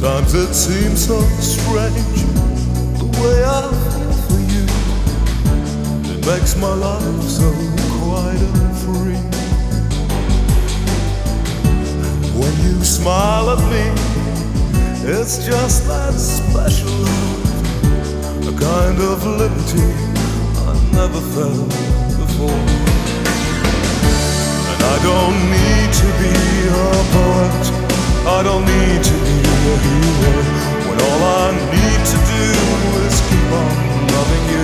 Sometimes it seems so strange the way I feel for you. It makes my life so quiet and free. When you smile at me, it's just that special love, a kind of liberty I never felt before. And I don't need to be a poet, I don't need to be a hero, when all I need to do is keep on loving you.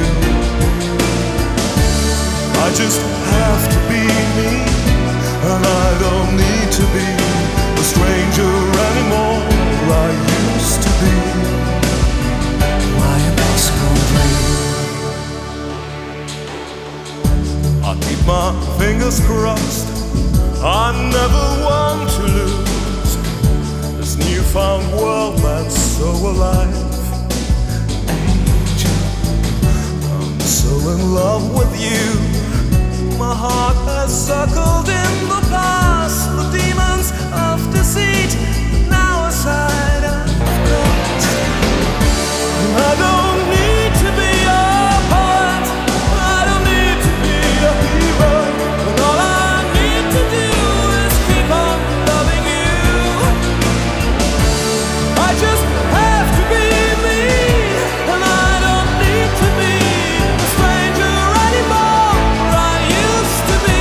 I just have to be me, and I don't need to be a stranger anymore. I used to be my impossible dream. I keep my fingers crossed, I never want to lose this newfound world that's so alive. Angel, I'm so in love with you. My heart has circled in the past the demons of deceit, now aside I've got. I don't need to be a poet, I don't need to be a hero, when all I need to do is keep on loving you. I just have to be me, and I don't need to be a stranger anymore. I used to be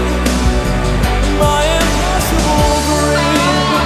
my impossible dream.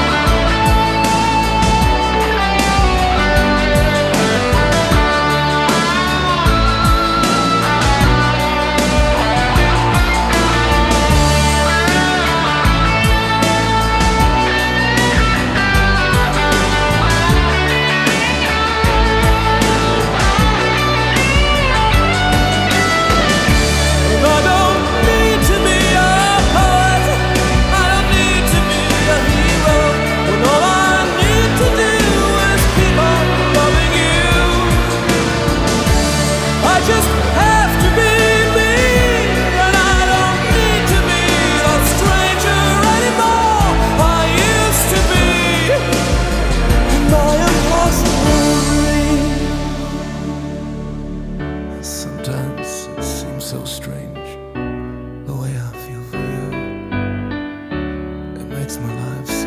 Sometimes it seems so strange the way I feel for you. It makes my life